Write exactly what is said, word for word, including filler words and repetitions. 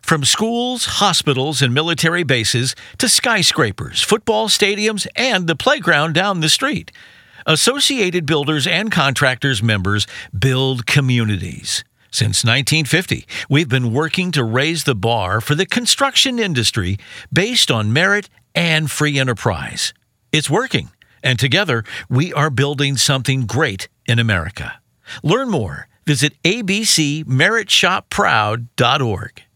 From schools, hospitals, and military bases to skyscrapers, football stadiums, and the playground down the street, Associated Builders and Contractors members build communities. Since nineteen fifty, we've been working to raise the bar for the construction industry based on merit and free enterprise. It's working, and together we are building something great in America. Learn more. Visit a b c merit shop proud dot org.